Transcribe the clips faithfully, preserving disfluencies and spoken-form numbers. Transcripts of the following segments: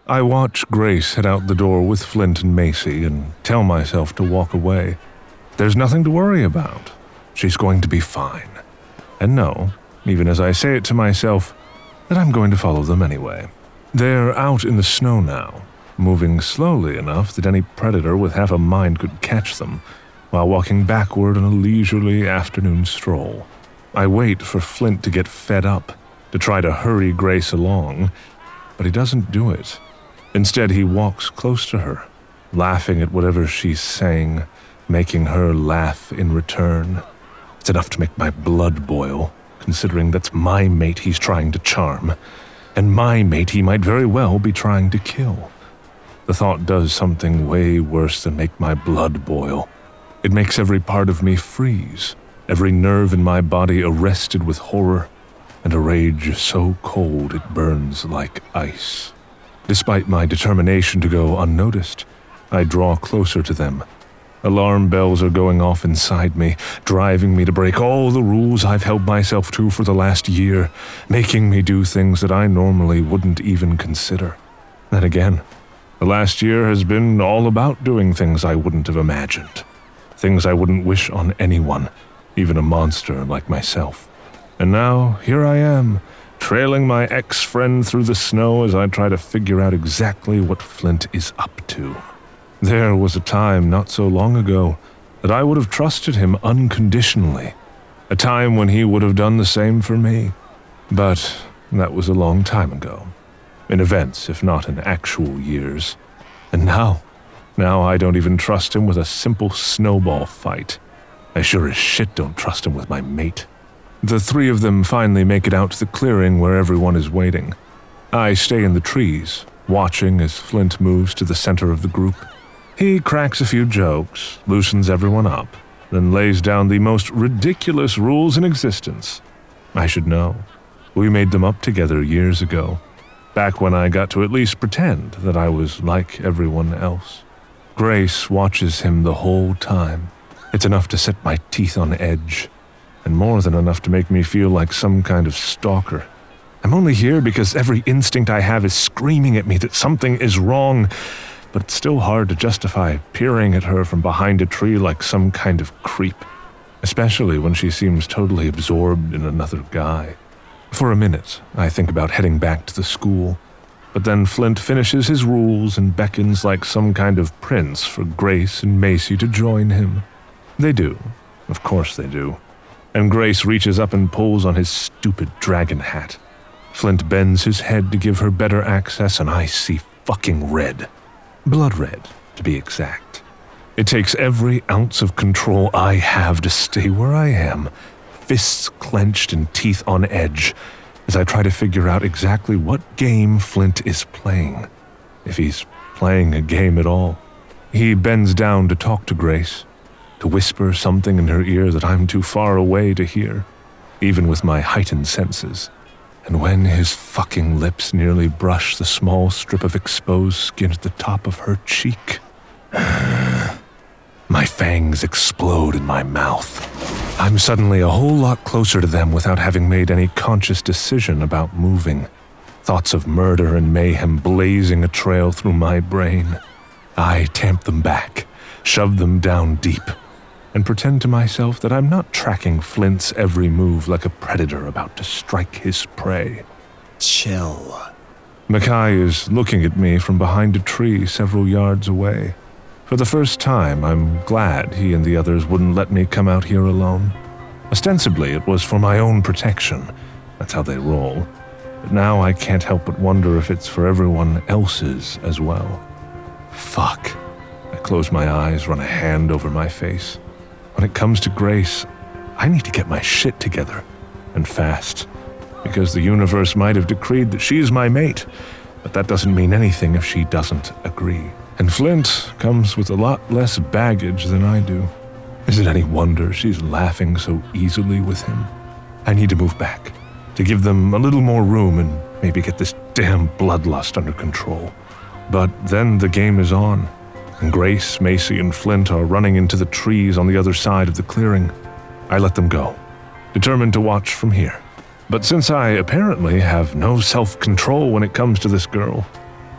I watch Grace head out the door with Flint and Macy and tell myself to walk away. There's nothing to worry about. She's going to be fine. And know, even as I say it to myself, that I'm going to follow them anyway. They're out in the snow now, moving slowly enough that any predator with half a mind could catch them, while walking backward on a leisurely afternoon stroll. I wait for Flint to get fed up, to try to hurry Grace along, but he doesn't do it. Instead, he walks close to her, laughing at whatever she's saying, making her laugh in return. It's enough to make my blood boil, considering that's my mate he's trying to charm, and my mate he might very well be trying to kill. The thought does something way worse than make my blood boil. It makes every part of me freeze, every nerve in my body arrested with horror, and a rage so cold it burns like ice. Despite my determination to go unnoticed, I draw closer to them. Alarm bells are going off inside me, driving me to break all the rules I've held myself to for the last year, making me do things that I normally wouldn't even consider. Then again, the last year has been all about doing things I wouldn't have imagined. Things I wouldn't wish on anyone, even a monster like myself. And now, here I am, trailing my ex-friend through the snow as I try to figure out exactly what Flint is up to. There was a time not so long ago that I would have trusted him unconditionally, a time when he would have done the same for me. But that was a long time ago, in events if not in actual years. And now, now I don't even trust him with a simple snowball fight. I sure as shit don't trust him with my mate. The three of them finally make it out to the clearing where everyone is waiting. I stay in the trees, watching as Flint moves to the center of the group. He cracks a few jokes, loosens everyone up, then lays down the most ridiculous rules in existence. I should know. We made them up together years ago, back when I got to at least pretend that I was like everyone else. Grace watches him the whole time. It's enough to set my teeth on edge, and more than enough to make me feel like some kind of stalker. I'm only here because every instinct I have is screaming at me that something is wrong, but it's still hard to justify peering at her from behind a tree like some kind of creep, especially when she seems totally absorbed in another guy. For a minute, I think about heading back to the school, but then Flint finishes his rules and beckons like some kind of prince for Grace and Macy to join him. They do. Of course they do. And Grace reaches up and pulls on his stupid dragon hat. Flint bends his head to give her better access, and I see fucking red. Blood red, to be exact. It takes every ounce of control I have to stay where I am, fists clenched and teeth on edge, as I try to figure out exactly what game Flint is playing, if he's playing a game at all. He bends down to talk to Grace, to whisper something in her ear that I'm too far away to hear, even with my heightened senses. And when his fucking lips nearly brush the small strip of exposed skin at the top of her cheek, my fangs explode in my mouth. I'm suddenly a whole lot closer to them without having made any conscious decision about moving. Thoughts of murder and mayhem blazing a trail through my brain. I tamp them back, shove them down deep, and pretend to myself that I'm not tracking Flint's every move like a predator about to strike his prey. Chill. Mackay is looking at me from behind a tree several yards away. For the first time, I'm glad he and the others wouldn't let me come out here alone. Ostensibly, it was for my own protection. That's how they roll. But now I can't help but wonder if it's for everyone else's as well. Fuck. I close my eyes, run a hand over my face. When it comes to Grace, I need to get my shit together, and fast, because the universe might have decreed that she's my mate, but that doesn't mean anything if she doesn't agree. And Flint comes with a lot less baggage than I do. Is it any wonder she's laughing so easily with him? I need to move back, to give them a little more room and maybe get this damn bloodlust under control. But then the game is on, and Grace, Macy, and Flint are running into the trees on the other side of the clearing. I let them go, determined to watch from here. But since I apparently have no self-control when it comes to this girl,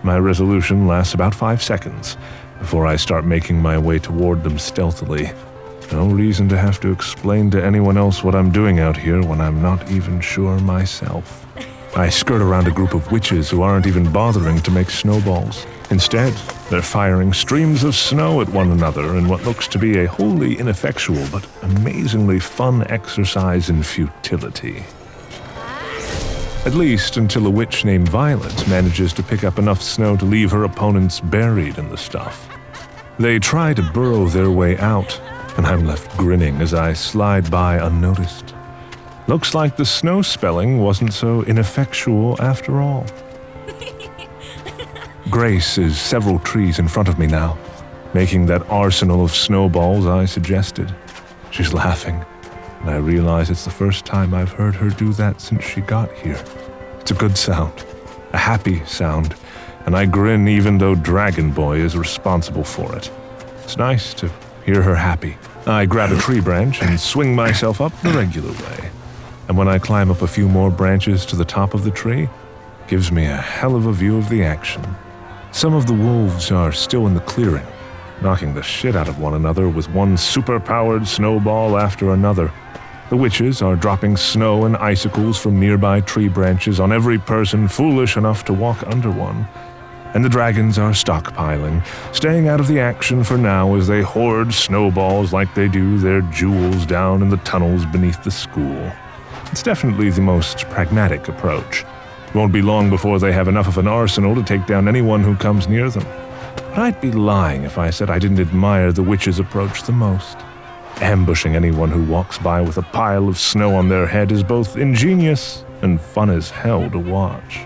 My resolution lasts about five seconds before I start making my way toward them stealthily. No reason to have to explain to anyone else what I'm doing out here when I'm not even sure myself. I skirt around a group of witches who aren't even bothering to make snowballs. Instead, they're firing streams of snow at one another in what looks to be a wholly ineffectual but amazingly fun exercise in futility. At least until a witch named Violet manages to pick up enough snow to leave her opponents buried in the stuff. They try to burrow their way out, and I'm left grinning as I slide by unnoticed. Looks like the snow spelling wasn't so ineffectual after all. Grace is several trees in front of me now, making that arsenal of snowballs I suggested. She's laughing, and I realize it's the first time I've heard her do that since she got here. It's a good sound, a happy sound, and I grin even though Dragon Boy is responsible for it. It's nice to hear her happy. I grab a tree branch and swing myself up the regular way. And when I climb up a few more branches to the top of the tree, it gives me a hell of a view of the action. Some of the wolves are still in the clearing, knocking the shit out of one another with one super-powered snowball after another. The witches are dropping snow and icicles from nearby tree branches on every person foolish enough to walk under one. And the dragons are stockpiling, staying out of the action for now as they hoard snowballs like they do their jewels down in the tunnels beneath the school. It's definitely the most pragmatic approach. It won't be long before they have enough of an arsenal to take down anyone who comes near them. But I'd be lying if I said I didn't admire the witches' approach the most. Ambushing anyone who walks by with a pile of snow on their head is both ingenious and fun as hell to watch.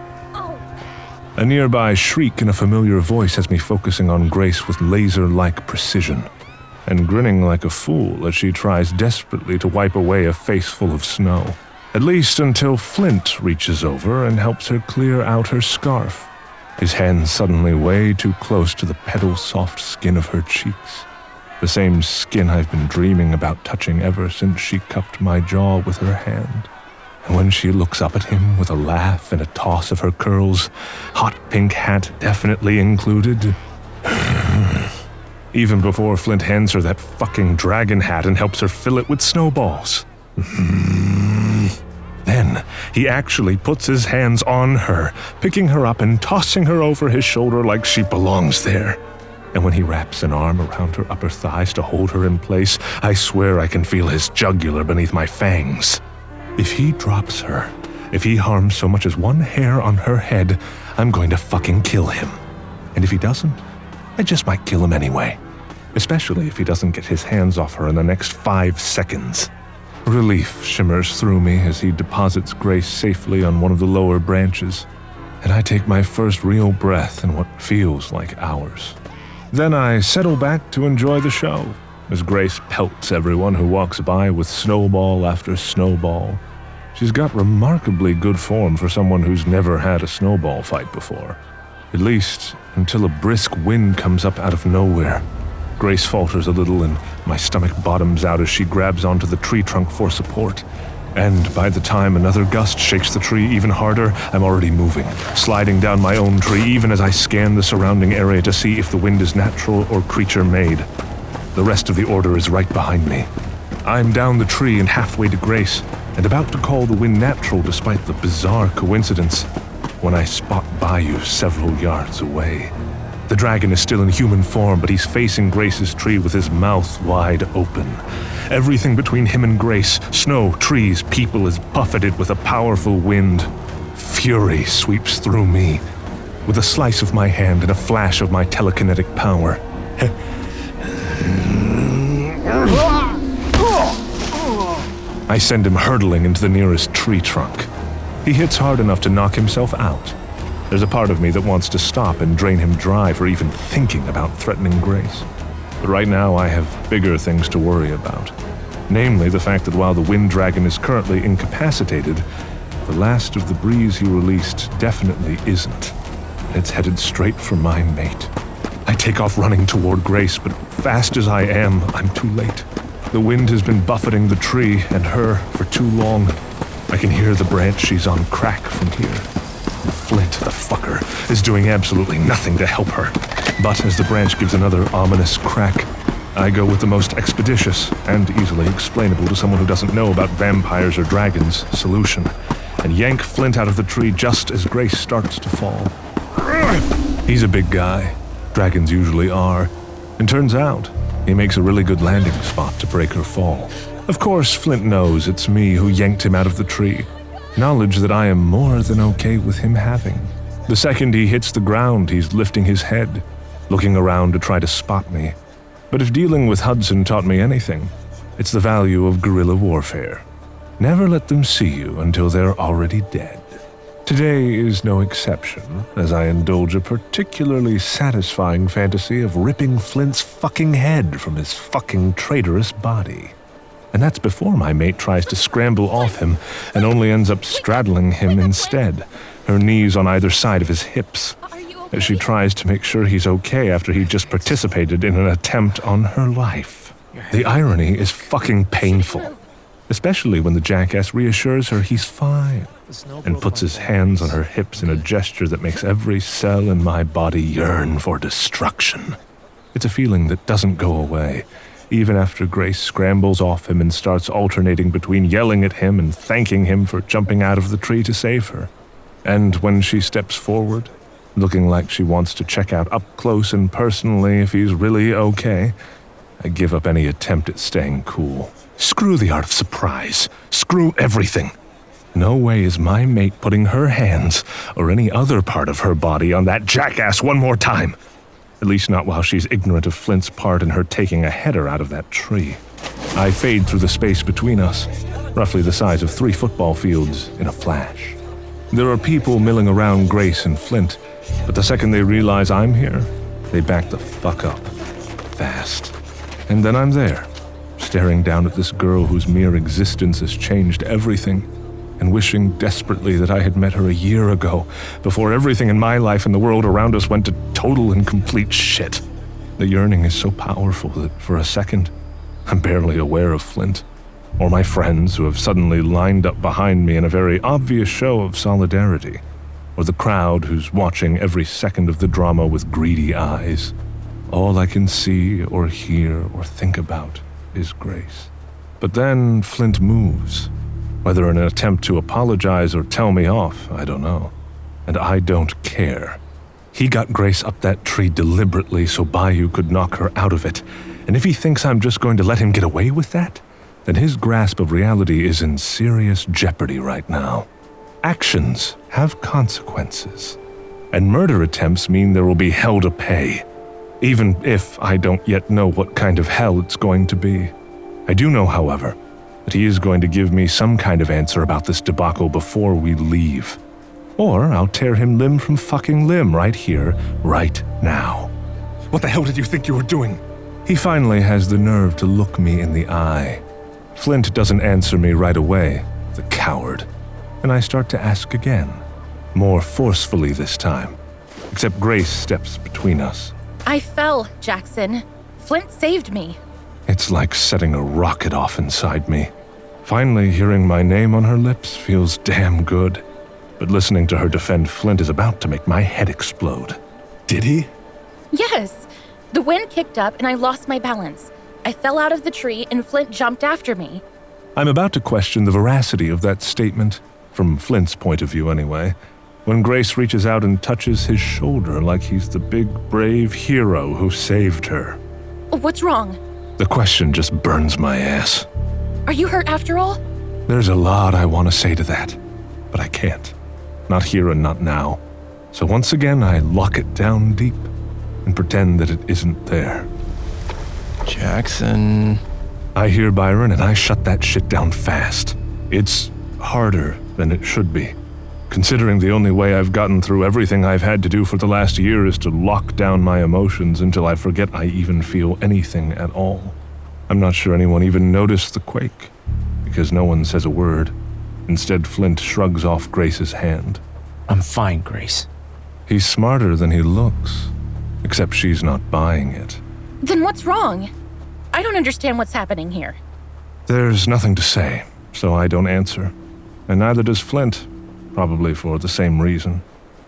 A nearby shriek in a familiar voice has me focusing on Grace with laser-like precision, and grinning like a fool as she tries desperately to wipe away a face full of snow. At least until Flint reaches over and helps her clear out her scarf, his hand suddenly way too close to the petal-soft skin of her cheeks. The same skin I've been dreaming about touching ever since she cupped my jaw with her hand. And when she looks up at him with a laugh and a toss of her curls, hot pink hat definitely included. Even before Flint hands her that fucking dragon hat and helps her fill it with snowballs. Then he actually puts his hands on her, picking her up and tossing her over his shoulder like she belongs there. And when he wraps an arm around her upper thighs to hold her in place, I swear I can feel his jugular beneath my fangs. If he drops her, if he harms so much as one hair on her head, I'm going to fucking kill him. And if he doesn't, I just might kill him anyway. Especially if he doesn't get his hands off her in the next five seconds. Relief shimmers through me as he deposits Grace safely on one of the lower branches, and I take my first real breath in what feels like hours. Then I settle back to enjoy the show, as Grace pelts everyone who walks by with snowball after snowball. She's got remarkably good form for someone who's never had a snowball fight before. At least until a brisk wind comes up out of nowhere. Grace falters a little and my stomach bottoms out as she grabs onto the tree trunk for support. And by the time another gust shakes the tree even harder, I'm already moving, sliding down my own tree even as I scan the surrounding area to see if the wind is natural or creature-made. The rest of the order is right behind me. I'm down the tree and halfway to Grace, and about to call the wind natural despite the bizarre coincidence, when I spot Bayou several yards away. The dragon is still in human form, but he's facing Grace's tree with his mouth wide open. Everything between him and Grace, snow, trees, people, is buffeted with a powerful wind. Fury sweeps through me, with a slice of my hand and a flash of my telekinetic power. I send him hurtling into the nearest tree trunk. He hits hard enough to knock himself out. There's a part of me that wants to stop and drain him dry for even thinking about threatening Grace. But right now I have bigger things to worry about. Namely, the fact that while the wind dragon is currently incapacitated, the last of the breeze he released definitely isn't. It's headed straight for my mate. I take off running toward Grace, but fast as I am, I'm too late. The wind has been buffeting the tree and her for too long. I can hear the branch she's on crack from here. Flint, the fucker, is doing absolutely nothing to help her. But as the branch gives another ominous crack, I go with the most expeditious and easily explainable to someone who doesn't know about vampires or dragons solution, and yank Flint out of the tree just as Grace starts to fall. He's a big guy. Dragons usually are. And turns out, he makes a really good landing spot to break her fall. Of course, Flint knows it's me who yanked him out of the tree. Knowledge that I am more than okay with him having. The second he hits the ground, he's lifting his head, looking around to try to spot me. But if dealing with Hudson taught me anything, it's the value of guerrilla warfare. Never let them see you until they're already dead. Today is no exception, as I indulge a particularly satisfying fantasy of ripping Flint's fucking head from his fucking traitorous body. And that's before my mate tries to scramble off him and only ends up straddling him instead, her knees on either side of his hips, as she tries to make sure he's okay after he just participated in an attempt on her life. The irony is fucking painful, especially when the jackass reassures her he's fine and puts his hands on her hips in a gesture that makes every cell in my body yearn for destruction. It's a feeling that doesn't go away, even after Grace scrambles off him and starts alternating between yelling at him and thanking him for jumping out of the tree to save her. And when she steps forward, looking like she wants to check out up close and personally if he's really okay, I give up any attempt at staying cool. Screw the art of surprise. Screw everything. No way is my mate putting her hands or any other part of her body on that jackass one more time. At least not while she's ignorant of Flint's part in her taking a header out of that tree. I fade through the space between us, roughly the size of three football fields, in a flash. There are people milling around Grace and Flint, but the second they realize I'm here, they back the fuck up. Fast. And then I'm there, staring down at this girl whose mere existence has changed everything, and wishing desperately that I had met her a year ago, before everything in my life and the world around us went to total and complete shit. The yearning is so powerful that for a second, I'm barely aware of Flint, or my friends who have suddenly lined up behind me in a very obvious show of solidarity, or the crowd who's watching every second of the drama with greedy eyes. All I can see or hear or think about is Grace. But then Flint moves. Whether in an attempt to apologize or tell me off, I don't know. And I don't care. He got Grace up that tree deliberately so Bayou could knock her out of it. And if he thinks I'm just going to let him get away with that, then his grasp of reality is in serious jeopardy right now. Actions have consequences. And murder attempts mean there will be hell to pay. Even if I don't yet know what kind of hell it's going to be. I do know, however, that he is going to give me some kind of answer about this debacle before we leave. Or I'll tear him limb from fucking limb right here, right now. What the hell did you think you were doing? He finally has the nerve to look me in the eye. Flint doesn't answer me right away, the coward. And I start to ask again, more forcefully this time. Except Grace steps between us. I fell, Jackson. Flint saved me. It's like setting a rocket off inside me. Finally hearing my name on her lips feels damn good. But listening to her defend Flint is about to make my head explode. Did he? Yes. The wind kicked up and I lost my balance. I fell out of the tree and Flint jumped after me. I'm about to question the veracity of that statement, from Flint's point of view anyway, when Grace reaches out and touches his shoulder like he's the big, brave hero who saved her. What's wrong? The question just burns my ass. Are you hurt after all? There's a lot I want to say to that, but I can't. Not here and not now. So once again, I lock it down deep and pretend that it isn't there. Jackson... I hear Byron and I shut that shit down fast. It's harder than it should be, considering the only way I've gotten through everything I've had to do for the last year is to lock down my emotions until I forget I even feel anything at all. I'm not sure anyone even noticed the quake, because no one says a word. Instead, Flint shrugs off Grace's hand. I'm fine, Grace. He's smarter than he looks, except she's not buying it. Then what's wrong? I don't understand what's happening here. There's nothing to say, so I don't answer. And neither does Flint, probably for the same reason.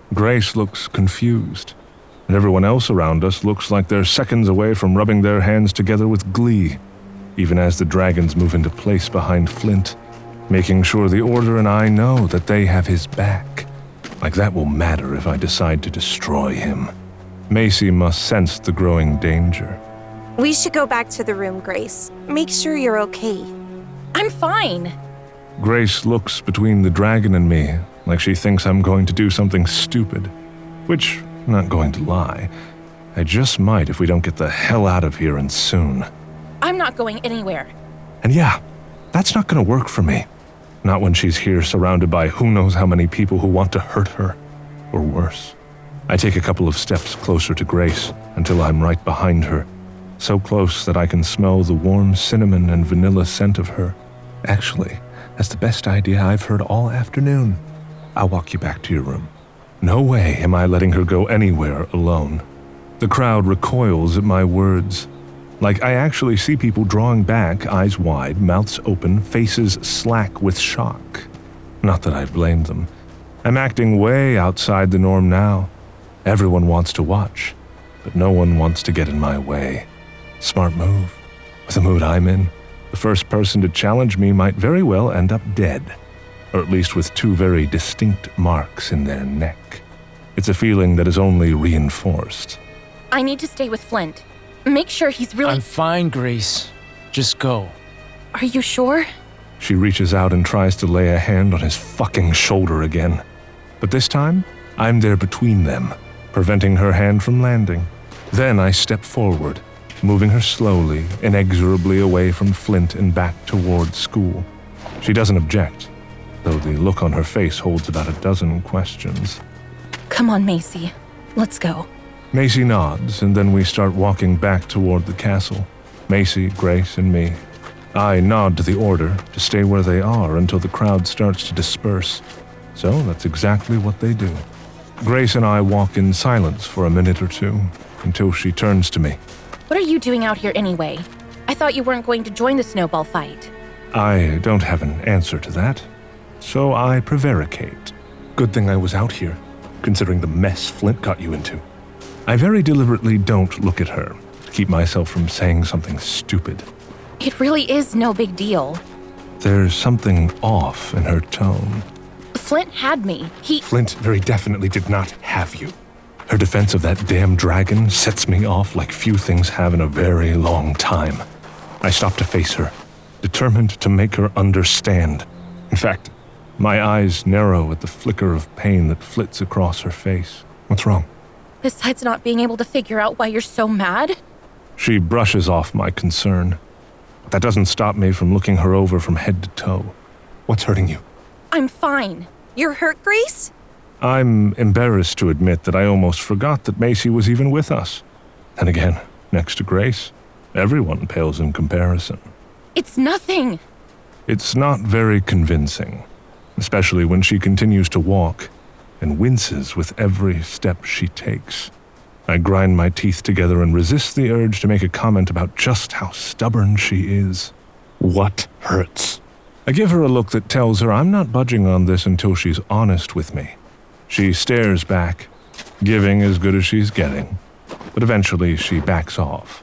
Grace looks confused, and everyone else around us looks like they're seconds away from rubbing their hands together with glee, even as the dragons move into place behind Flint, making sure the Order and I know that they have his back. Like that will matter if I decide to destroy him. Macy must sense the growing danger. We should go back to the room, Grace. Make sure you're okay. I'm fine. Grace looks between the dragon and me, like she thinks I'm going to do something stupid. Which, not going to lie, I just might if we don't get the hell out of here and soon. I'm not going anywhere. And yeah, that's not gonna work for me. Not when she's here surrounded by who knows how many people who want to hurt her, or worse. I take a couple of steps closer to Grace until I'm right behind her, so close that I can smell the warm cinnamon and vanilla scent of her. Actually, that's the best idea I've heard all afternoon. I'll walk you back to your room. No way am I letting her go anywhere alone. The crowd recoils at my words. Like I actually see people drawing back, eyes wide, mouths open, faces slack with shock. Not that I blame them. I'm acting way outside the norm now. Everyone wants to watch, but no one wants to get in my way. Smart move. With the mood I'm in, the first person to challenge me might very well end up dead, or at least with two very distinct marks in their neck. It's a feeling that is only reinforced. I need to stay with Flint. Make sure he's really- I'm fine, Grace. Just go. Are you sure? She reaches out and tries to lay a hand on his fucking shoulder again. But this time, I'm there between them, preventing her hand from landing. Then I step forward, moving her slowly, inexorably away from Flint and back toward school. She doesn't object, though the look on her face holds about a dozen questions. Come on, Macy. Let's go. Macy nods, and then we start walking back toward the castle. Macy, Grace, and me. I nod to the Order to stay where they are until the crowd starts to disperse. So that's exactly what they do. Grace and I walk in silence for a minute or two, until she turns to me. What are you doing out here anyway? I thought you weren't going to join the snowball fight. I don't have an answer to that, so I prevaricate. Good thing I was out here, considering the mess Flint got you into. I very deliberately don't look at her, to keep myself from saying something stupid. It really is no big deal. There's something off in her tone. Flint had me. He- Flint very definitely did not have you. Her defense of that damn dragon sets me off like few things have in a very long time. I stop to face her, determined to make her understand. In fact, my eyes narrow at the flicker of pain that flits across her face. What's wrong? Besides not being able to figure out why you're so mad? She brushes off my concern. That doesn't stop me from looking her over from head to toe. What's hurting you? I'm fine. You're hurt, Grace? I'm embarrassed to admit that I almost forgot that Macy was even with us. And again, next to Grace, everyone pales in comparison. It's nothing. It's not very convincing, especially when she continues to walk and winces with every step she takes. I grind my teeth together and resist the urge to make a comment about just how stubborn she is. What hurts? I give her a look that tells her I'm not budging on this until she's honest with me. She stares back, giving as good as she's getting, but eventually she backs off.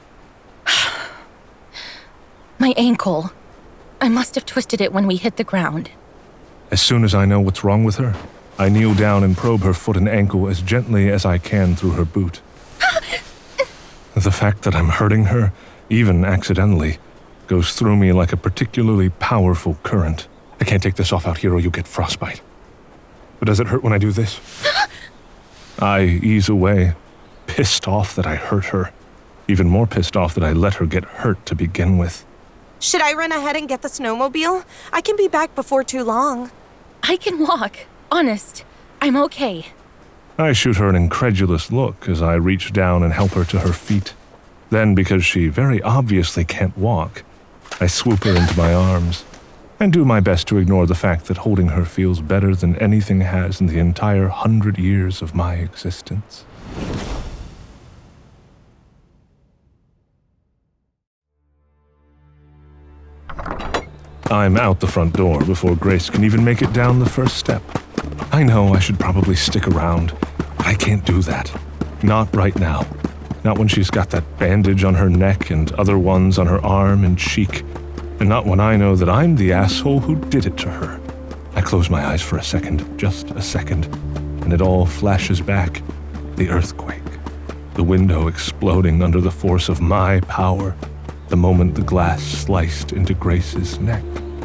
My ankle. I must have twisted it when we hit the ground. As soon as I know what's wrong with her, I kneel down and probe her foot and ankle as gently as I can through her boot. The fact that I'm hurting her, even accidentally, goes through me like a particularly powerful current. I can't take this off out here or you'll get frostbite. But does it hurt when I do this? I ease away, pissed off that I hurt her. Even more pissed off that I let her get hurt to begin with. Should I run ahead and get the snowmobile? I can be back before too long. I can walk. Honest. I'm okay. I shoot her an incredulous look as I reach down and help her to her feet. Then, because she very obviously can't walk, I swoop her into my arms and do my best to ignore the fact that holding her feels better than anything has in the entire hundred years of my existence. I'm out the front door before Grace can even make it down the first step. I know I should probably stick around, But I can't do that. Not right now. Not when she's got that bandage on her neck and other ones on her arm and cheek. And not when I know that I'm the asshole who did it to her. I close my eyes for a second, just a second, and it all flashes back. The earthquake. The window exploding under the force of my power. The moment the glass sliced into Grace's neck.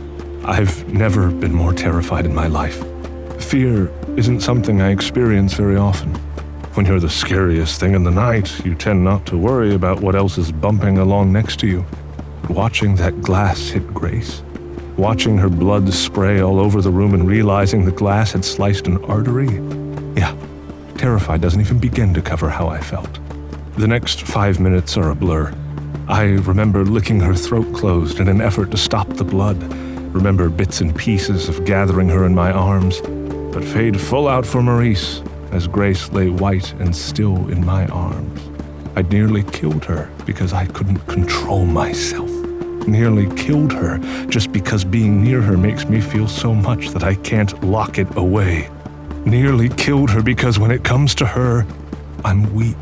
I've never been more terrified in my life. Fear isn't something I experience very often. When you're the scariest thing in the night, you tend not to worry about what else is bumping along next to you. Watching that glass hit Grace, watching her blood spray all over the room and realizing the glass had sliced an artery. Yeah, terrified doesn't even begin to cover how I felt. The next five minutes are a blur. I remember licking her throat closed in an effort to stop the blood. Remember bits and pieces of gathering her in my arms, but fade full out for Maurice as Grace lay white and still in my arms. I'd nearly killed her because I couldn't control myself. Nearly killed her just because being near her makes me feel so much that I can't lock it away. Nearly killed her because when it comes to her, I'm weak,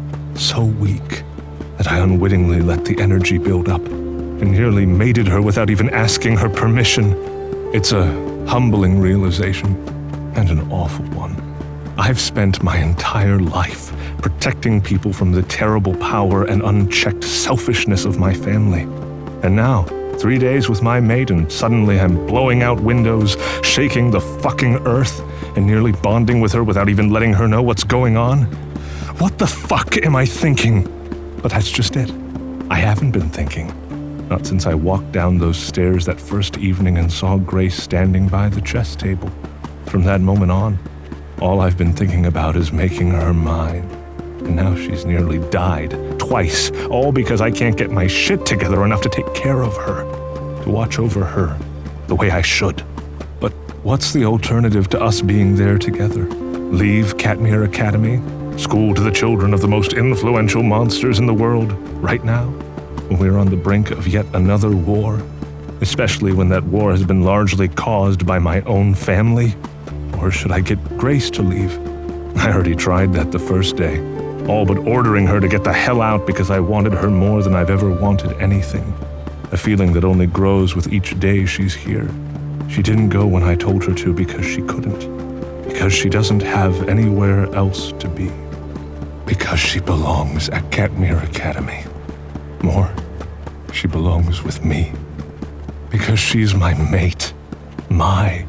so weak, that I unwittingly let the energy build up and nearly mated her without even asking her permission. It's a humbling realization and an awful one. I've spent my entire life protecting people from the terrible power and unchecked selfishness of my family. And now, three days with my mate and suddenly I'm blowing out windows, shaking the fucking earth, and nearly bonding with her without even letting her know what's going on? What the fuck am I thinking? But that's just it. I haven't been thinking. Not since I walked down those stairs that first evening and saw Grace standing by the chess table. From that moment on, all I've been thinking about is making her mine. And now she's nearly died, twice, all because I can't get my shit together enough to take care of her, to watch over her the way I should. But what's the alternative to us being there together? Leave Katmere Academy? School to the children of the most influential monsters in the world right now? When we're on the brink of yet another war? Especially when that war has been largely caused by my own family? Or should I get Grace to leave? I already tried that the first day, all but ordering her to get the hell out because I wanted her more than I've ever wanted anything. A feeling that only grows with each day she's here. She didn't go when I told her to because she couldn't. Because she doesn't have anywhere else to be. Because she belongs at Katmere Academy. More, she belongs with me. Because she's my mate. My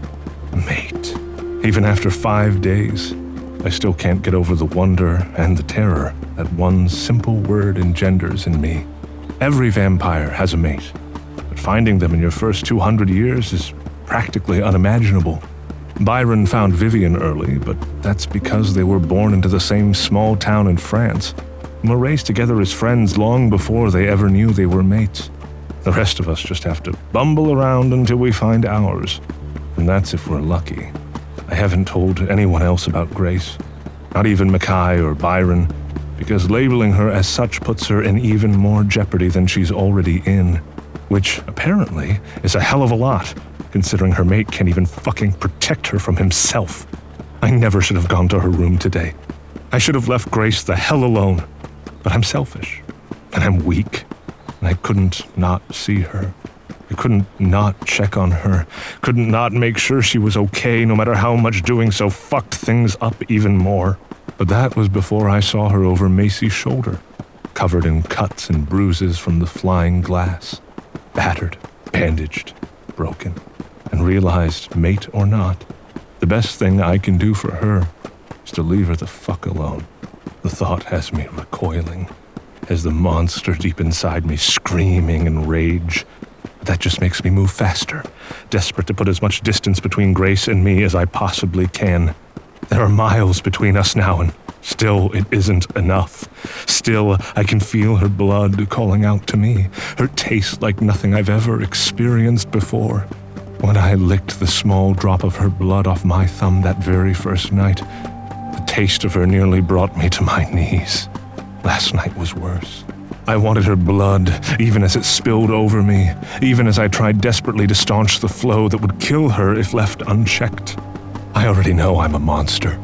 mate. Even after five days, I still can't get over the wonder and the terror that one simple word engenders in me. Every vampire has a mate, but finding them in your first two hundred years is practically unimaginable. Byron found Vivian early, but that's because they were born into the same small town in France. And were raised together as friends long before they ever knew they were mates. The rest of us just have to bumble around until we find ours, and that's if we're lucky. I haven't told anyone else about Grace, not even Mackay or Byron, because labeling her as such puts her in even more jeopardy than she's already in, which apparently is a hell of a lot, considering her mate can't even fucking protect her from himself. I never should have gone to her room today. I should have left Grace the hell alone, but I'm selfish, and I'm weak, and I couldn't not see her. I couldn't not check on her, couldn't not make sure she was okay, no matter how much doing so fucked things up even more. But that was before I saw her over Macy's shoulder, covered in cuts and bruises from the flying glass, battered, bandaged, broken, and realized, mate or not, the best thing I can do for her is to leave her the fuck alone. The thought has me recoiling, has the monster deep inside me screaming in rage. That just makes me move faster, desperate to put as much distance between Grace and me as I possibly can. There are miles between us now, and still it isn't enough. Still, I can feel her blood calling out to me, her taste like nothing I've ever experienced before. When I licked the small drop of her blood off my thumb that very first night, the taste of her nearly brought me to my knees. Last night was worse. I wanted her blood, even as it spilled over me, even as I tried desperately to staunch the flow that would kill her if left unchecked. I already know I'm a monster.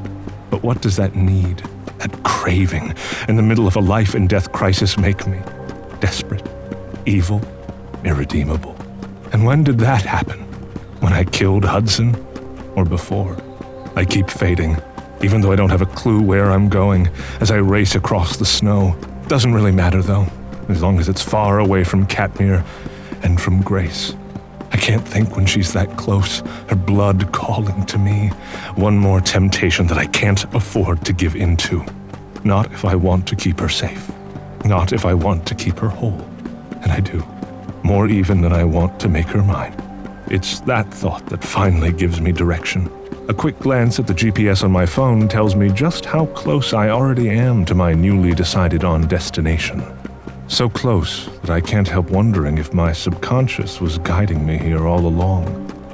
But what does that need, that craving, in the middle of a life and death crisis make me? Desperate, evil, irredeemable. And when did that happen? When I killed Hudson? Or before? I keep fading, even though I don't have a clue where I'm going, as I race across the snow. Doesn't really matter, though, as long as it's far away from Katmere and from Grace. I can't think when she's that close, her blood calling to me. One more temptation that I can't afford to give in to. Not if I want to keep her safe. Not if I want to keep her whole. And I do. More even than I want to make her mine. It's that thought that finally gives me direction. A quick glance at the G P S on my phone tells me just how close I already am to my newly decided on destination. So close that I can't help wondering if my subconscious was guiding me here all along.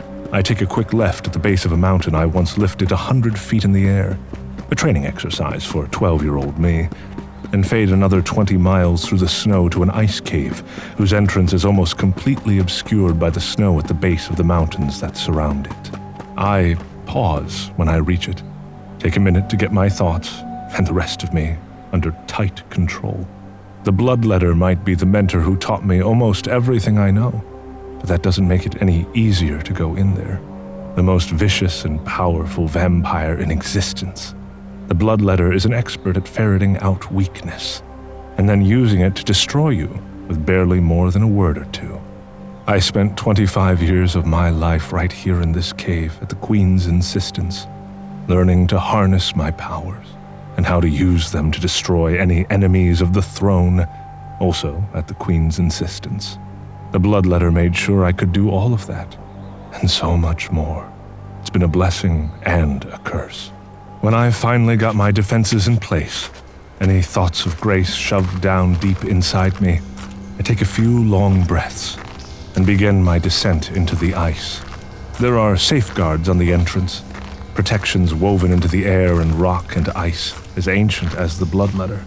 I take a quick left at the base of a mountain I once lifted a hundred feet in the air, a training exercise for twelve-year-old me, and fade another twenty miles through the snow to an ice cave whose entrance is almost completely obscured by the snow at the base of the mountains that surround it. I pause when I reach it, take a minute to get my thoughts and the rest of me under tight control. The bloodletter might be the mentor who taught me almost everything I know, but that doesn't make it any easier to go in there. The most vicious and powerful vampire in existence. The bloodletter is an expert at ferreting out weakness, and then using it to destroy you with barely more than a word or two. I spent twenty-five years of my life right here in this cave at the Queen's insistence, learning to harness my powers and how to use them to destroy any enemies of the throne, also at the Queen's insistence. The bloodletter made sure I could do all of that, and so much more. It's been a blessing and a curse. When I finally got my defenses in place, any thoughts of Grace shoved down deep inside me, I take a few long breaths and begin my descent into the ice. There are safeguards on the entrance, protections woven into the air and rock and ice, as ancient as the bloodletter.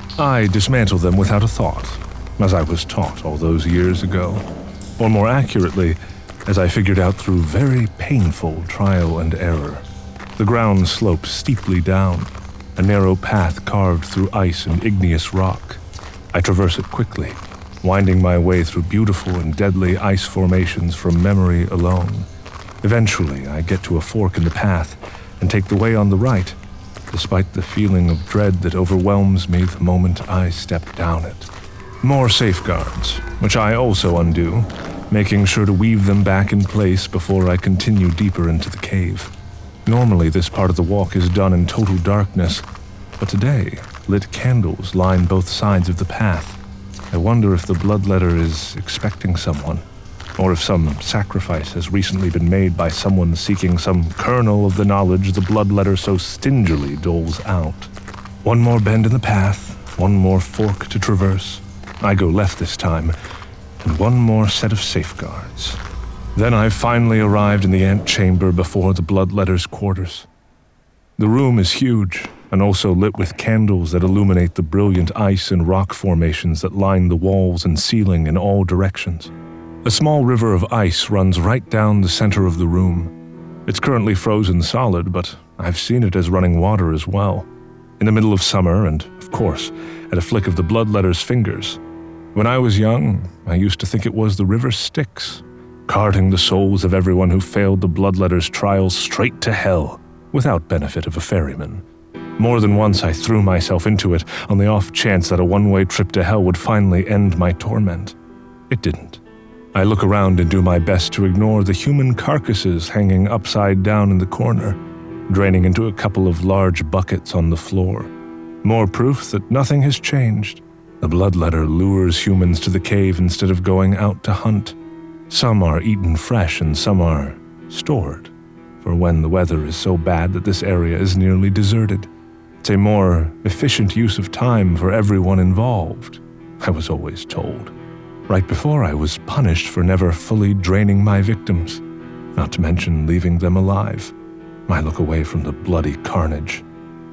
I dismantle them without a thought, as I was taught all those years ago. Or more accurately, as I figured out through very painful trial and error. The ground slopes steeply down, a narrow path carved through ice and igneous rock. I traverse it quickly, winding my way through beautiful and deadly ice formations from memory alone. Eventually, I get to a fork in the path and take the way on the right, despite the feeling of dread that overwhelms me the moment I step down it. More safeguards, which I also undo, making sure to weave them back in place before I continue deeper into the cave. Normally, this part of the walk is done in total darkness, but today, lit candles line both sides of the path. I wonder if the bloodletter is expecting someone, or if some sacrifice has recently been made by someone seeking some kernel of the knowledge the bloodletter so stingily doles out. One more bend in the path, one more fork to traverse. I go left this time, and one more set of safeguards. Then I finally arrived in the antechamber before the bloodletter's quarters. The room is huge, and also lit with candles that illuminate the brilliant ice and rock formations that line the walls and ceiling in all directions. A small river of ice runs right down the center of the room. It's currently frozen solid, but I've seen it as running water as well. In the middle of summer, and, of course, at a flick of the bloodletter's fingers. When I was young, I used to think it was the river Styx, carting the souls of everyone who failed the bloodletter's trials straight to hell, without benefit of a ferryman. More than once I threw myself into it on the off chance that a one-way trip to hell would finally end my torment. It didn't. I look around and do my best to ignore the human carcasses hanging upside down in the corner, draining into a couple of large buckets on the floor. More proof that nothing has changed. The bloodletter lures humans to the cave instead of going out to hunt. Some are eaten fresh and some are stored, for when the weather is so bad that this area is nearly deserted. It's a more efficient use of time for everyone involved, I was always told. Right before I was punished for never fully draining my victims, not to mention leaving them alive. I look away from the bloody carnage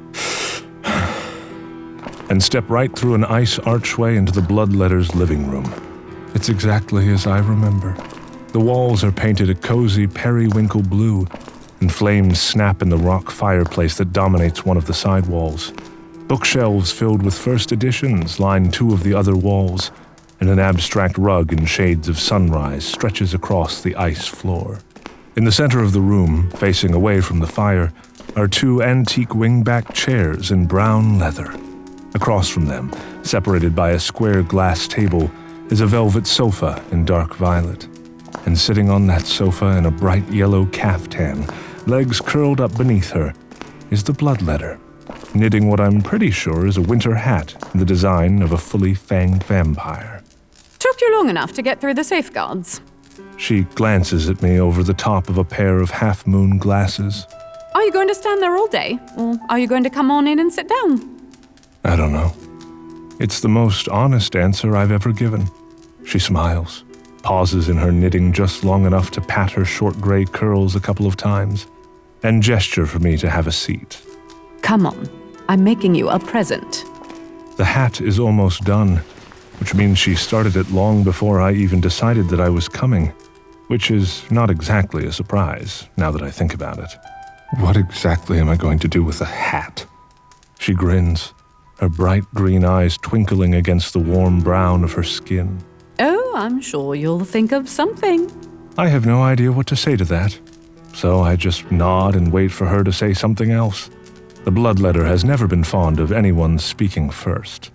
and step right through an ice archway into the bloodletter's living room. It's exactly as I remember. The walls are painted a cozy periwinkle blue, and flames snap in the rock fireplace that dominates one of the side walls. Bookshelves filled with first editions line two of the other walls, and an abstract rug in shades of sunrise stretches across the ice floor. In the center of the room, facing away from the fire, are two antique wingback chairs in brown leather. Across from them, separated by a square glass table, is a velvet sofa in dark violet. And sitting on that sofa in a bright yellow caftan, legs curled up beneath her, is the Bloodletter, knitting what I'm pretty sure is a winter hat in the design of a fully fanged vampire. Took you long enough to get through the safeguards? She glances at me over the top of a pair of half-moon glasses. Are you going to stand there all day, or are you going to come on in and sit down? I don't know. It's the most honest answer I've ever given. She smiles, pauses in her knitting just long enough to pat her short gray curls a couple of times, and gesture for me to have a seat. Come on, I'm making you a present. The hat is almost done, which means she started it long before I even decided that I was coming, which is not exactly a surprise, now that I think about it. What exactly am I going to do with a hat? She grins, her bright green eyes twinkling against the warm brown of her skin. Oh, I'm sure you'll think of something. I have no idea what to say to that, so I just nod and wait for her to say something else. The Bloodletter has never been fond of anyone speaking first.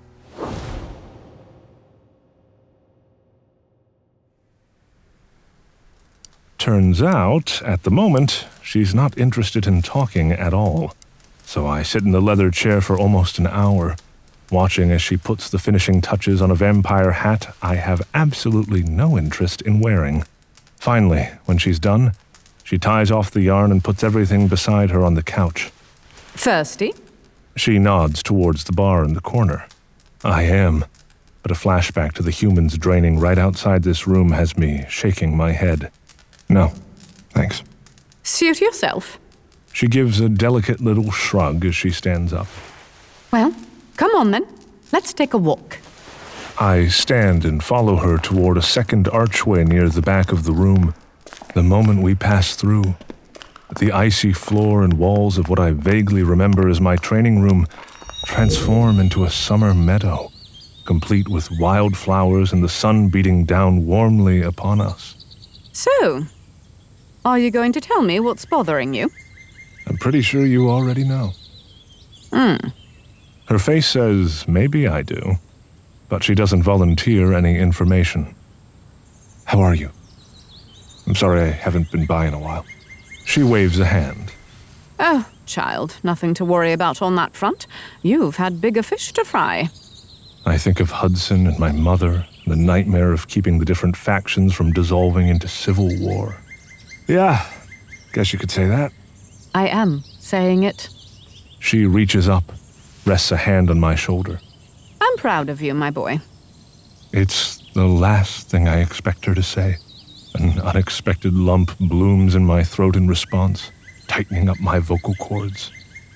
Turns out, at the moment, she's not interested in talking at all. So I sit in the leather chair for almost an hour, watching as she puts the finishing touches on a vampire hat I have absolutely no interest in wearing. Finally, when she's done, she ties off the yarn and puts everything beside her on the couch. Thirsty? She nods towards the bar in the corner. I am, but a flashback to the humans draining right outside this room has me shaking my head. No, thanks. Suit yourself. She gives a delicate little shrug as she stands up. Well, come on then. Let's take a walk. I stand and follow her toward a second archway near the back of the room. The moment we pass through, the icy floor and walls of what I vaguely remember as my training room transform into a summer meadow, complete with wildflowers and the sun beating down warmly upon us. So, are you going to tell me what's bothering you? I'm pretty sure you already know. Hmm. Her face says, maybe I do, but she doesn't volunteer any information. How are you? I'm sorry I haven't been by in a while. She waves a hand. Oh, child, nothing to worry about on that front. You've had bigger fish to fry. I think of Hudson and my mother, and the nightmare of keeping the different factions from dissolving into civil war. Yeah, guess you could say that. I am saying it. She reaches up, rests a hand on my shoulder. I'm proud of you, my boy. It's the last thing I expect her to say. An unexpected lump blooms in my throat in response, tightening up my vocal cords.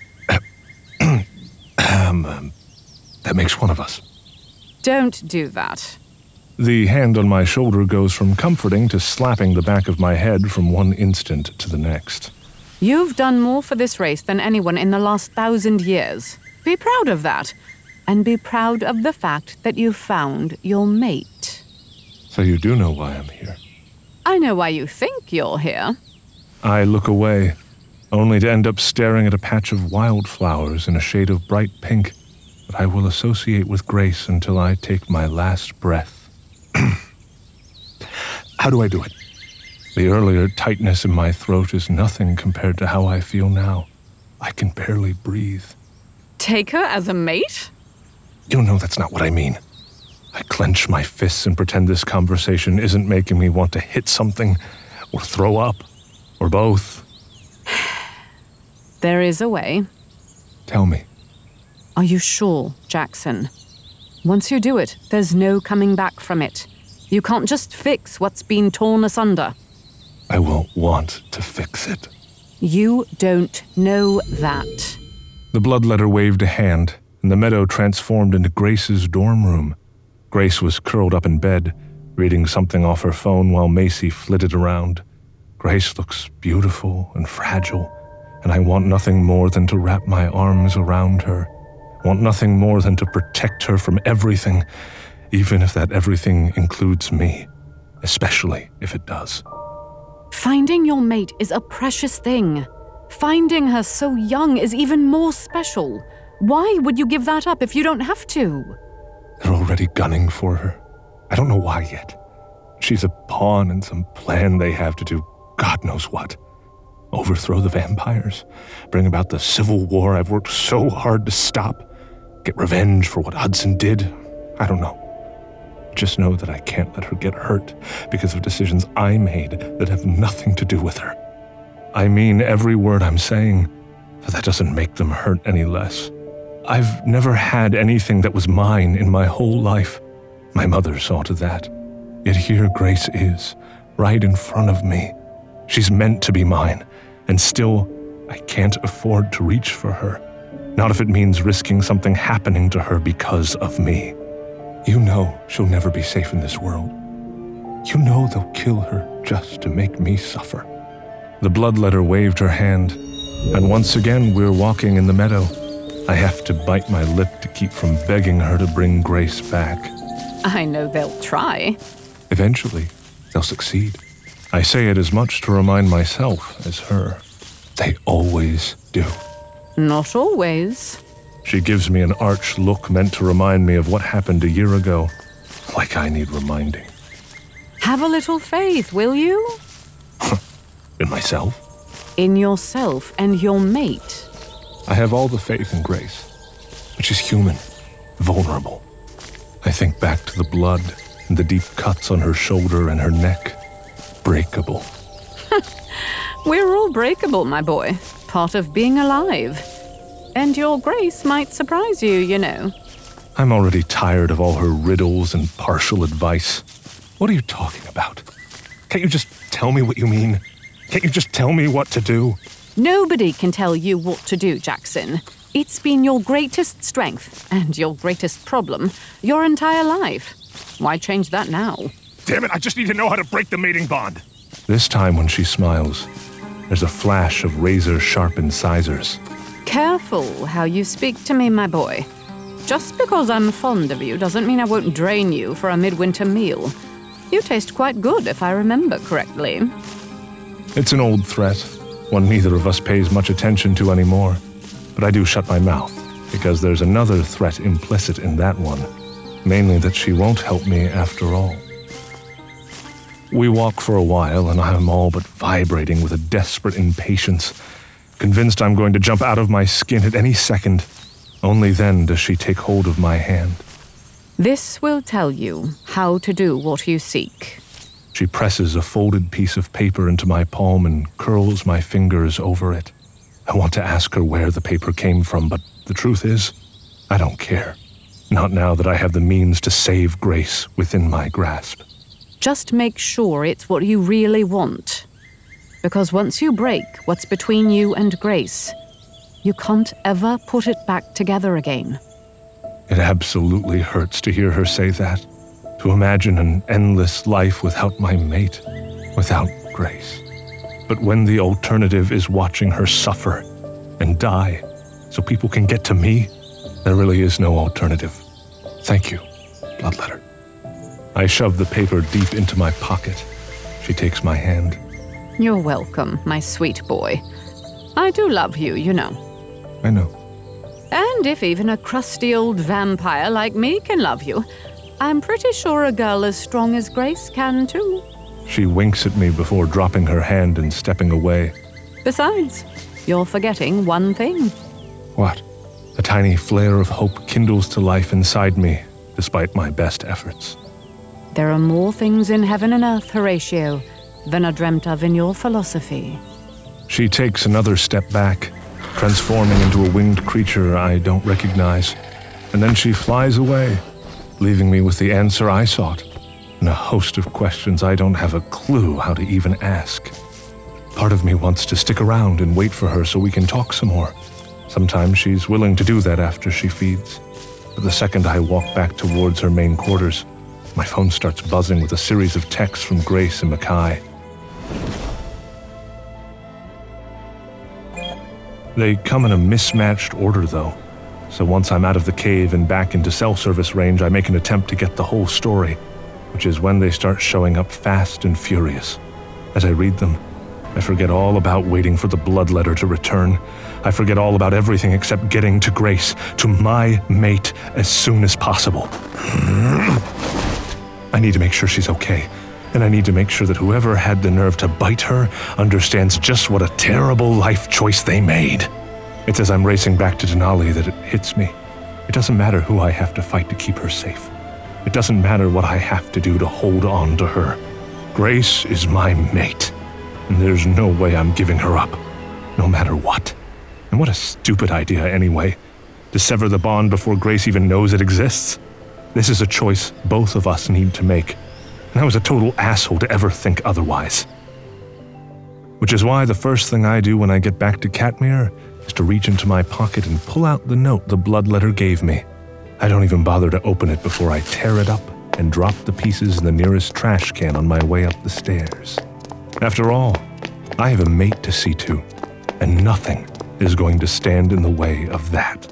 um, that makes one of us. Don't do that. The hand on my shoulder goes from comforting to slapping the back of my head from one instant to the next. You've done more for this race than anyone in the last thousand years. Be proud of that. And be proud of the fact that you found your mate. So you do know why I'm here. I know why you think you're here. I look away, only to end up staring at a patch of wildflowers in a shade of bright pink that I will associate with Grace until I take my last breath. How do I do it? The earlier tightness in my throat is nothing compared to how I feel now. I can barely breathe. Take her as a mate? You know that's not what I mean. I clench my fists and pretend this conversation isn't making me want to hit something, or throw up, or both. There is a way. Tell me. Are you sure, Jackson? Once you do it, there's no coming back from it. You can't just fix what's been torn asunder. I won't want to fix it. You don't know that. The Bloodletter waved a hand, and the meadow transformed into Grace's dorm room. Grace was curled up in bed, reading something off her phone while Macy flitted around. Grace looks beautiful and fragile, and I want nothing more than to wrap my arms around her. Want nothing more than to protect her from everything, even if that everything includes me, especially if it does. Finding your mate is a precious thing. Finding her so young is even more special. Why would you give that up if you don't have to? They're already gunning for her. I don't know why yet. She's a pawn in some plan they have to do God knows what. Overthrow the vampires, bring about the civil war I've worked so hard to stop, get revenge for what Hudson did. I don't know. Just know that I can't let her get hurt because of decisions I made that have nothing to do with her. I mean every word I'm saying, but that doesn't make them hurt any less. I've never had anything that was mine in my whole life. My mother saw to that. Yet here Grace is, right in front of me. She's meant to be mine, and still, I can't afford to reach for her. Not if it means risking something happening to her because of me. You know she'll never be safe in this world. You know they'll kill her just to make me suffer. The bloodletter waved her hand, and once again we're walking in the meadow. I have to bite my lip to keep from begging her to bring Grace back. I know they'll try. Eventually, they'll succeed. I say it as much to remind myself as her. They always do. Not always. She gives me an arch look meant to remind me of what happened a year ago. Like I need reminding. Have a little faith, will you? In myself? In yourself and your mate. I have all the faith in Grace. But she's human, vulnerable. I think back to the blood and the deep cuts on her shoulder and her neck. Breakable. We're all breakable, my boy. Part of being alive. And your Grace might surprise you, you know. I'm already tired of all her riddles and partial advice. What are you talking about? Can't you just tell me what you mean? Can't you just tell me what to do? Nobody can tell you what to do, Jackson. It's been your greatest strength and your greatest problem your entire life. Why change that now? Damn it, I just need to know how to break the mating bond. This time when she smiles, there's a flash of razor-sharp incisors. Careful how you speak to me, my boy. Just because I'm fond of you doesn't mean I won't drain you for a midwinter meal. You taste quite good, if I remember correctly. It's an old threat, one neither of us pays much attention to anymore. But I do shut my mouth, because there's another threat implicit in that one. Mainly that she won't help me after all. We walk for a while, and I'm all but vibrating with a desperate impatience, convinced I'm going to jump out of my skin at any second. Only then does she take hold of my hand. This will tell you how to do what you seek. She presses a folded piece of paper into my palm and curls my fingers over it. I want to ask her where the paper came from, but the truth is, I don't care. Not now that I have the means to save Grace within my grasp. Just make sure it's what you really want. Because once you break what's between you and Grace, you can't ever put it back together again. It absolutely hurts to hear her say that. To imagine an endless life without my mate, without Grace. But when the alternative is watching her suffer and die so people can get to me, there really is no alternative. Thank you, Bloodletter. I shove the paper deep into my pocket. She takes my hand. You're welcome, my sweet boy. I do love you, you know. I know. And if even a crusty old vampire like me can love you, I'm pretty sure a girl as strong as Grace can too. She winks at me before dropping her hand and stepping away. Besides, you're forgetting one thing. What? A tiny flare of hope kindles to life inside me, despite my best efforts. There are more things in heaven and earth, Horatio, than are dreamt of in your philosophy. She takes another step back, transforming into a winged creature I don't recognize, and then she flies away, leaving me with the answer I sought, and a host of questions I don't have a clue how to even ask. Part of me wants to stick around and wait for her so we can talk some more. Sometimes she's willing to do that after she feeds. But the second I walk back towards her main quarters, my phone starts buzzing with a series of texts from Grace and Mackay. They come in a mismatched order, though. So once I'm out of the cave and back into cell service range, I make an attempt to get the whole story, which is when they start showing up fast and furious. As I read them, I forget all about waiting for the blood letter to return. I forget all about everything except getting to Grace, to my mate, as soon as possible. I need to make sure she's okay, and I need to make sure that whoever had the nerve to bite her understands just what a terrible life choice they made. It's as I'm racing back to Denali that it hits me. It doesn't matter who I have to fight to keep her safe. It doesn't matter what I have to do to hold on to her. Grace is my mate, and there's no way I'm giving her up, no matter what. And what a stupid idea anyway, to sever the bond before Grace even knows it exists. This is a choice both of us need to make, and I was a total asshole to ever think otherwise. Which is why the first thing I do when I get back to Katmere is to reach into my pocket and pull out the note the blood letter gave me. I don't even bother to open it before I tear it up and drop the pieces in the nearest trash can on my way up the stairs. After all, I have a mate to see to, and nothing is going to stand in the way of that.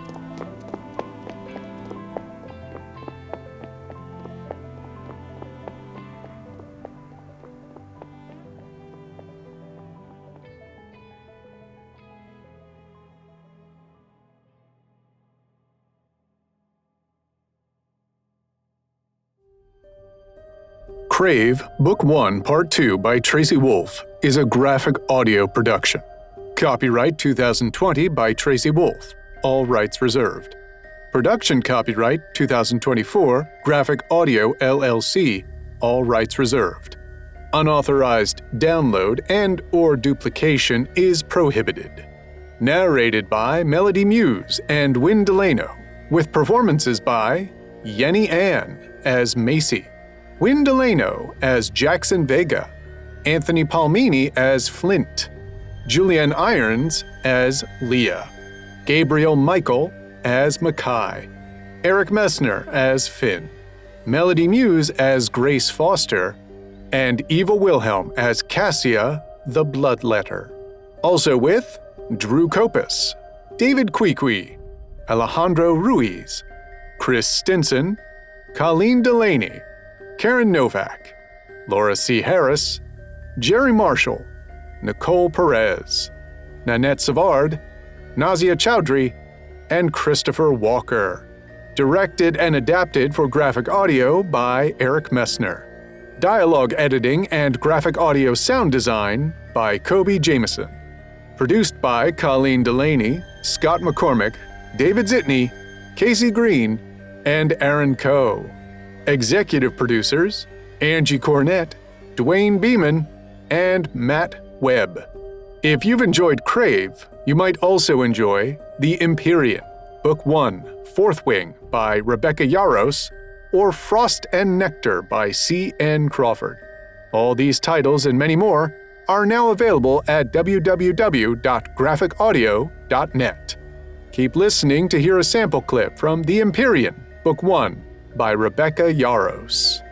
Crave, Book one, Part two by Tracy Wolff is a graphic audio production. Copyright two thousand twenty by Tracy Wolff, all rights reserved. Production copyright two thousand twenty-four, Graphic Audio L L C, all rights reserved. Unauthorized download and or duplication is prohibited. Narrated by Melody Muse and Wynn Delano, with performances by Yenny Ann as Macy, Wynn Delano as Jackson Vega, Anthony Palmini as Flint, Julianne Irons as Leah, Gabriel Michael as Mackay, Eric Messner as Finn, Melody Muse as Grace Foster, and Eva Wilhelm as Cassia, the Bloodletter. Also with Drew Kopis, David Quiqui, Alejandro Ruiz, Chris Stinson, Colleen Delaney, Karen Novak, Laura C. Harris, Jerry Marshall, Nicole Perez, Nanette Savard, Nazia Chowdhury, and Christopher Walker. Directed and adapted for graphic audio by Eric Messner. Dialogue editing and graphic audio sound design by Kobe Jameson. Produced by Colleen Delaney, Scott McCormick, David Zitney, Casey Green, and Aaron Coe. Executive producers, Angie Cornett, Dwayne Beeman, and Matt Webb. If you've enjoyed Crave, you might also enjoy The Empyrean, Book one, Fourth Wing by Rebecca Yaros, or Frost and Nectar by C N Crawford. All these titles and many more are now available at w w w dot graphic audio dot net. Keep listening to hear a sample clip from The Empyrean, Book one, by Rebecca Yaros.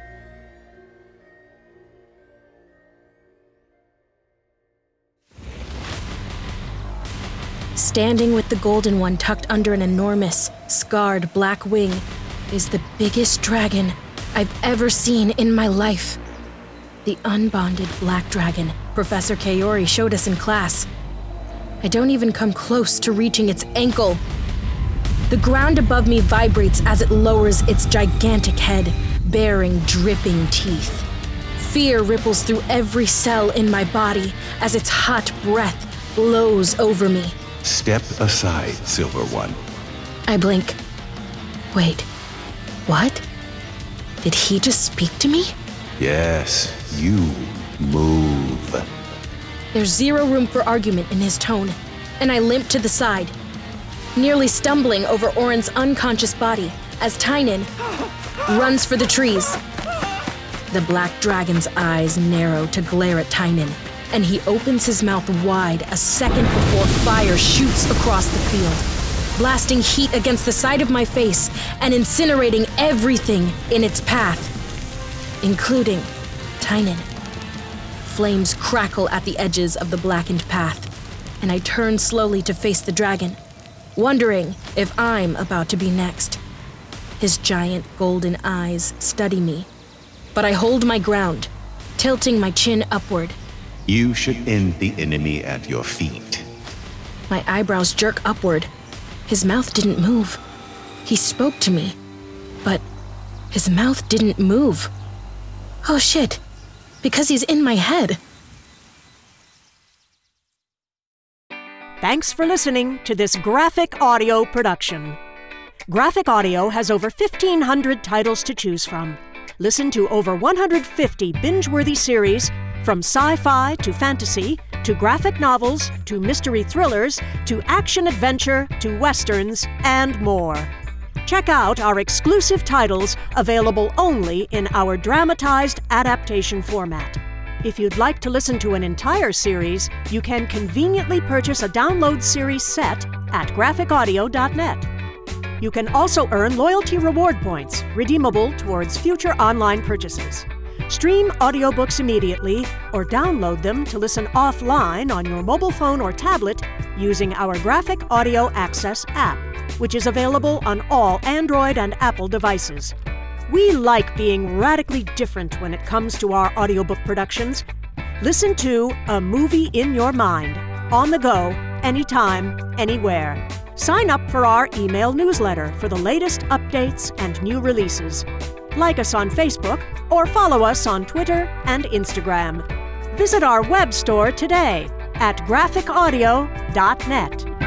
Standing with the Golden One tucked under an enormous, scarred black wing is the biggest dragon I've ever seen in my life. The unbonded black dragon Professor Kaori showed us in class. I don't even come close to reaching its ankle. The ground above me vibrates as it lowers its gigantic head, bearing dripping teeth. Fear ripples through every cell in my body as its hot breath blows over me. Step aside, Silver One. I blink. Wait, what? Did he just speak to me? Yes, you move. There's zero room for argument in his tone, and I limp to the side, nearly stumbling over Oren's unconscious body as Tynan runs for the trees. The black dragon's eyes narrow to glare at Tynan, and he opens his mouth wide a second before fire shoots across the field, blasting heat against the side of my face and incinerating everything in its path, including Tynan. Flames crackle at the edges of the blackened path, and I turn slowly to face the dragon, wondering if I'm about to be next. His giant golden eyes study me, but I hold my ground, tilting my chin upward. You should end the enemy at your feet. My eyebrows jerk upward. His mouth didn't move. He spoke to me, but his mouth didn't move. Oh shit, because he's in my head. Thanks for listening to this graphic audio production. Graphic Audio has over fifteen hundred titles to choose from. Listen to over one hundred fifty binge-worthy series, from sci-fi to fantasy, to graphic novels, to mystery thrillers, to action-adventure, to westerns, and more. Check out our exclusive titles, available only in our dramatized adaptation format. If you'd like to listen to an entire series, you can conveniently purchase a download series set at graphic audio dot net. You can also earn loyalty reward points, redeemable towards future online purchases. Stream audiobooks immediately or download them to listen offline on your mobile phone or tablet using our Graphic Audio Access app, which is available on all Android and Apple devices. We like being radically different when it comes to our audiobook productions. Listen to A Movie in Your Mind, on the go, anytime, anywhere. Sign up for our email newsletter for the latest updates and new releases. Like us on Facebook or follow us on Twitter and Instagram. Visit our web store today at graphic audio dot net.